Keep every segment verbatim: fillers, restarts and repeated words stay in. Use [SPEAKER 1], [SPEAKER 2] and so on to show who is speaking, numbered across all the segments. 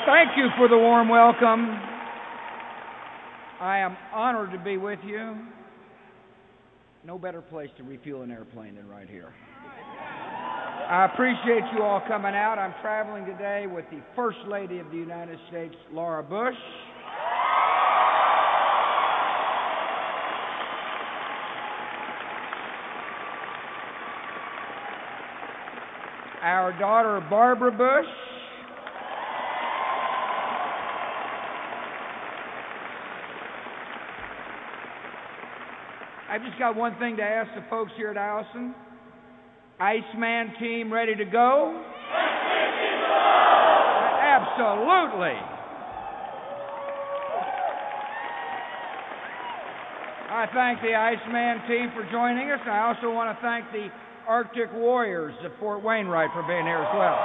[SPEAKER 1] Thank you for the warm welcome. I am honored to be with you. No better place to refuel an airplane than right here. I appreciate you all coming out. I'm traveling today with the First Lady of the United States, Laura Bush. Our daughter, Barbara Bush. I've just got one thing to ask the folks here at Eielson. Iceman team ready to go? Absolutely. I thank the Iceman team for joining us, and I also want to thank the Arctic Warriors of Fort Wainwright for being here as well.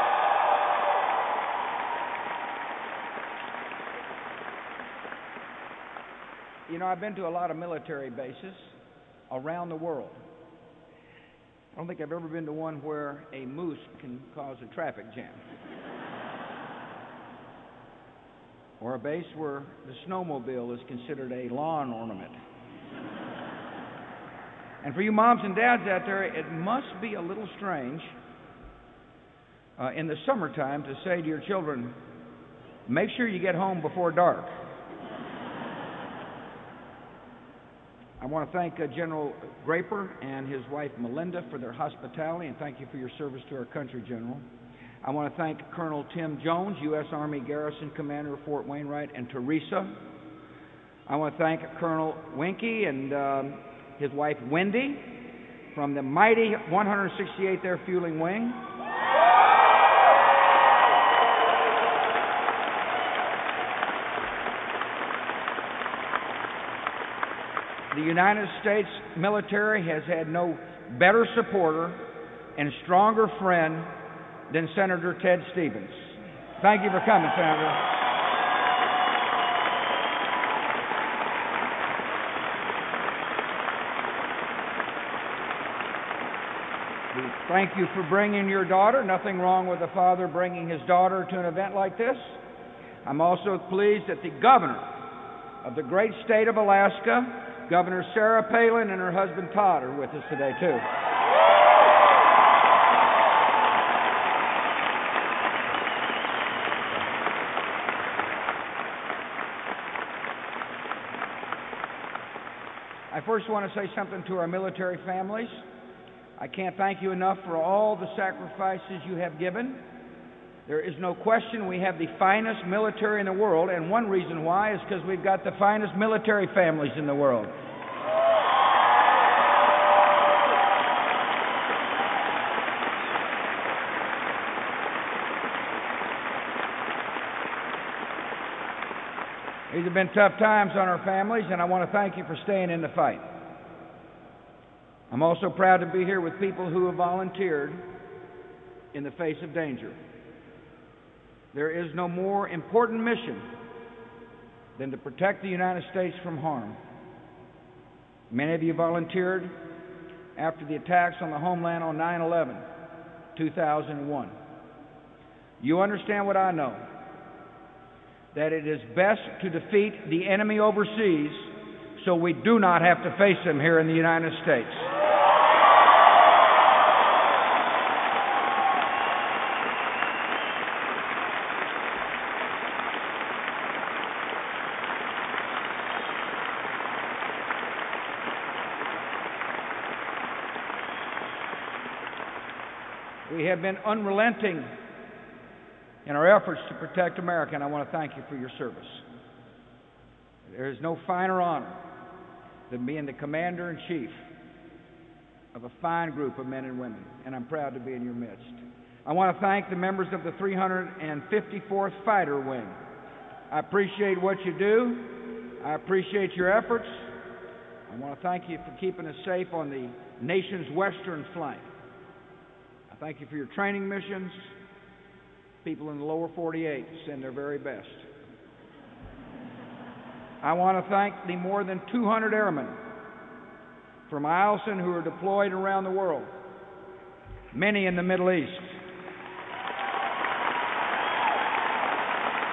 [SPEAKER 1] You know, I've been to a lot of military bases around the world. I don't think I've ever been to one where a moose can cause a traffic jam. Or a base where the snowmobile is considered a lawn ornament. And for you moms and dads out there, it must be a little strange uh, in the summertime to say to your children, make sure you get home before dark. I want to thank uh, General Draper and his wife Melinda for their hospitality, and thank you for your service to our country, General. I want to thank Colonel Tim Jones, U S Army Garrison Commander of Fort Wainwright, and Teresa. I want to thank Colonel Winky and um, his wife Wendy from the mighty one hundred sixty-eighth Air Fueling Wing. The United States military has had no better supporter and stronger friend than Senator Ted Stevens. Thank you for coming, Senator. Thank you for bringing your daughter. Nothing wrong with a father bringing his daughter to an event like this. I'm also pleased that the governor of the great state of Alaska, Governor Sarah Palin, and her husband Todd are with us today, too. I first want to say something to our military families. I can't thank you enough for all the sacrifices you have given. There is no question we have the finest military in the world, and one reason why is because we've got the finest military families in the world. These have been tough times on our families, and I want to thank you for staying in the fight. I'm also proud to be here with people who have volunteered in the face of danger. There is no more important mission than to protect the United States from harm. Many of you volunteered after the attacks on the homeland on nine eleven, two thousand one. You understand what I know, that it is best to defeat the enemy overseas so we do not have to face them here in the United States. We have been unrelenting in our efforts to protect America, and I want to thank you for your service. There is no finer honor than being the commander-in-chief of a fine group of men and women, and I'm proud to be in your midst. I want to thank the members of the three hundred fifty-fourth Fighter Wing. I appreciate what you do. I appreciate your efforts. I want to thank you for keeping us safe on the nation's western flank. I thank you for your training missions. People in the lower forty-eight send their very best. I want to thank the more than two hundred airmen from Eielson who are deployed around the world, many in the Middle East.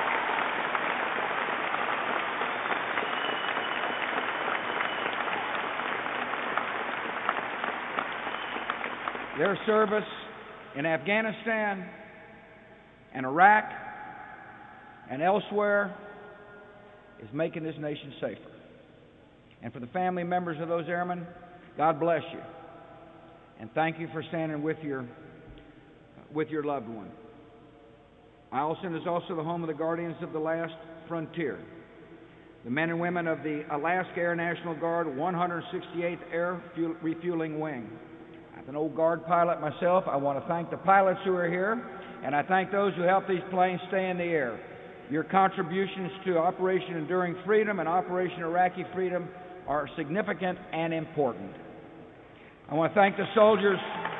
[SPEAKER 1] Their service in Afghanistan and Iraq and elsewhere is making this nation safer. And for the family members of those airmen, God bless you. And thank you for standing with your, with your loved one. Eielson is also the home of the Guardians of the Last Frontier, the men and women of the Alaska Air National Guard one hundred sixty-eighth Air Refueling Wing. As an old Guard pilot myself, I want to thank the pilots who are here, and I thank those who help these planes stay in the air. Your contributions to Operation Enduring Freedom and Operation Iraqi Freedom are significant and important. I want to thank the soldiers.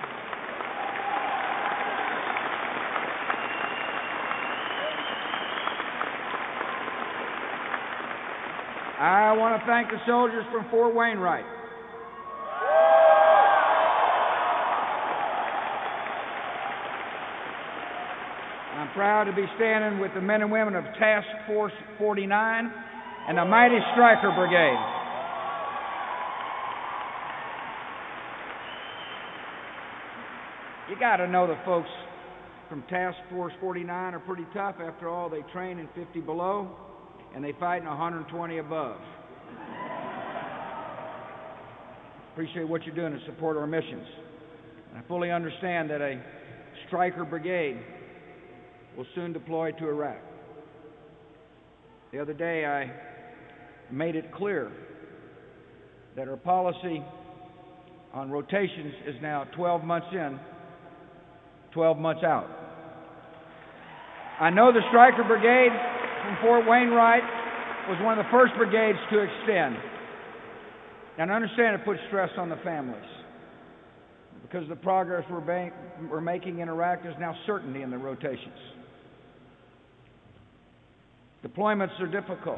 [SPEAKER 1] I want to thank the soldiers from Fort Wainwright. I'm proud to be standing with the men and women of Task Force forty-nine and the mighty Stryker Brigade. You got to know the folks from Task Force forty-nine are pretty tough. After all, they train in fifty below and they fight in one hundred twenty above. Appreciate what you're doing to support our missions. And I fully understand that a Stryker Brigade will soon deploy to Iraq. The other day I made it clear that our policy on rotations is now twelve months in, twelve months out. I know the Stryker Brigade from Fort Wainwright was one of the first brigades to extend. And I understand it puts stress on the families. Because of the progress we're, ba- we're making in Iraq, there's now certainty in the rotations. Deployments are difficult,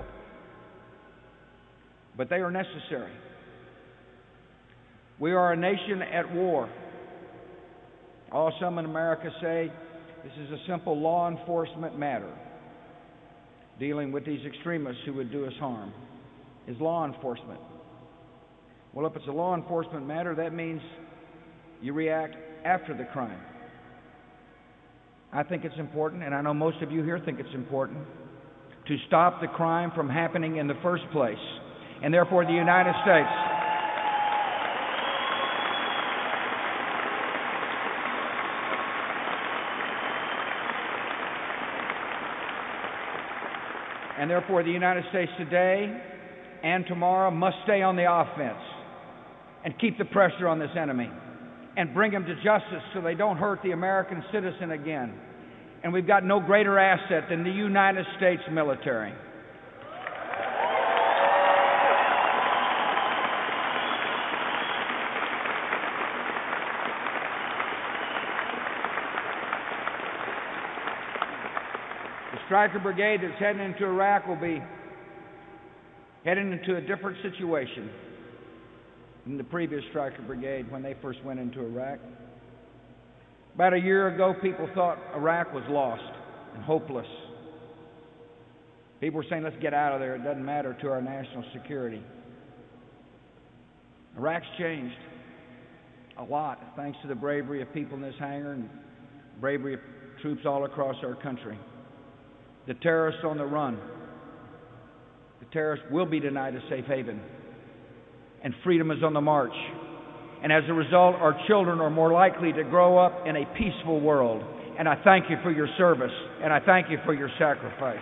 [SPEAKER 1] but they are necessary. We are a nation at war. All some in America say this is a simple law enforcement matter. Dealing with these extremists who would do us harm is law enforcement. Well, if it's a law enforcement matter, that means you react after the crime. I think it's important, and I know most of you here think it's important, to stop the crime from happening in the first place. And therefore, the United States and therefore the United States today and tomorrow must stay on the offense and keep the pressure on this enemy and bring them to justice so they don't hurt the American citizen again. And we've got no greater asset than the United States military. The Stryker Brigade that's heading into Iraq will be heading into a different situation than the previous Stryker Brigade when they first went into Iraq. About a year ago, people thought Iraq was lost and hopeless. People were saying, let's get out of there. It doesn't matter to our national security. Iraq's changed a lot thanks to the bravery of people in this hangar and bravery of troops all across our country. The terrorists on the run. The terrorists will be denied a safe haven. And freedom is on the march. And as a result, our children are more likely to grow up in a peaceful world. And I thank you for your service, and I thank you for your sacrifice.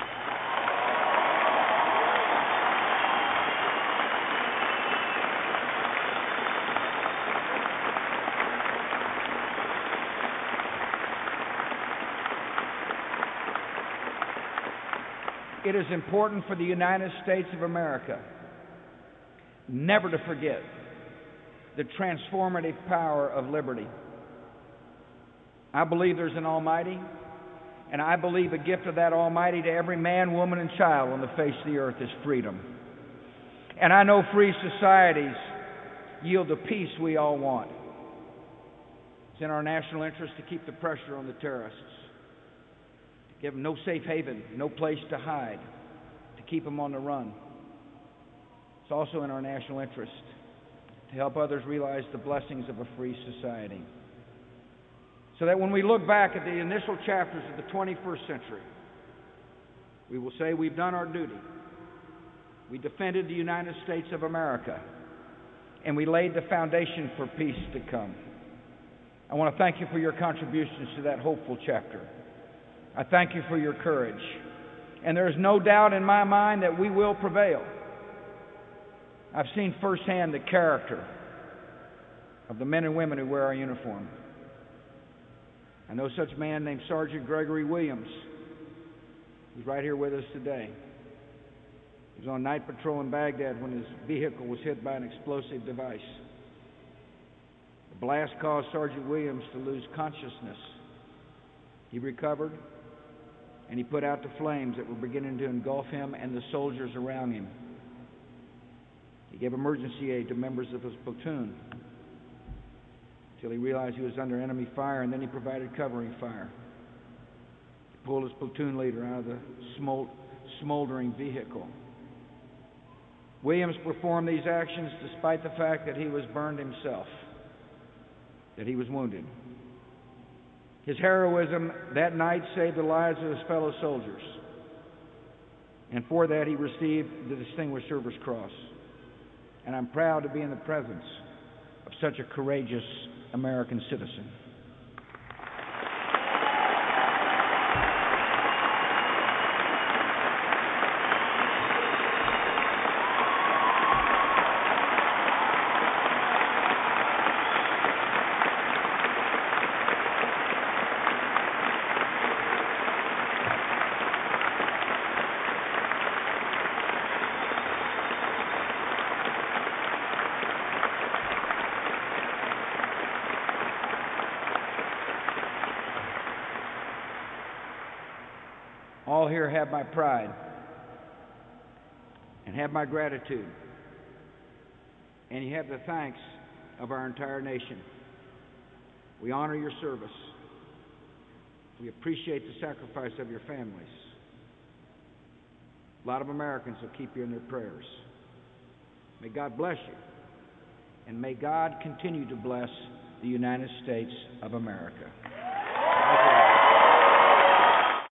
[SPEAKER 1] It is important for the United States of America never to forget the transformative power of liberty. I believe there's an Almighty, and I believe a gift of that Almighty to every man, woman, and child on the face of the earth is freedom. And I know free societies yield the peace we all want. It's in our national interest to keep the pressure on the terrorists, to give them no safe haven, no place to hide, to keep them on the run. It's also in our national interest to help others realize the blessings of a free society. so that when we look back at the initial chapters of the twenty-first century, we will say we've done our duty. We defended the United States of America, and we laid the foundation for peace to come. I want to thank you for your contributions to that hopeful chapter. I thank you for your courage. And there is no doubt in my mind that we will prevail. I've seen firsthand the character of the men and women who wear our uniform. I know such a man named Sergeant Gregory Williams. He's right here with us today. He was on night patrol in Baghdad when his vehicle was hit by an explosive device. The blast caused Sergeant Williams to lose consciousness. He recovered, and he put out the flames that were beginning to engulf him and the soldiers around him. He gave emergency aid to members of his platoon until he realized he was under enemy fire, and then he provided covering fire. He pulled his platoon leader out of the smoldering vehicle. Williams performed these actions despite the fact that he was burned himself, that he was wounded. His heroism that night saved the lives of his fellow soldiers, and for that he received the Distinguished Service Cross. And I'm proud to be in the presence of such a courageous American citizen. All here have my pride and have my gratitude, and you have the thanks of our entire nation. We honor your service. We appreciate the sacrifice of your families. A lot of Americans will keep you in their prayers. May God bless you, and may God continue to bless the United States of America.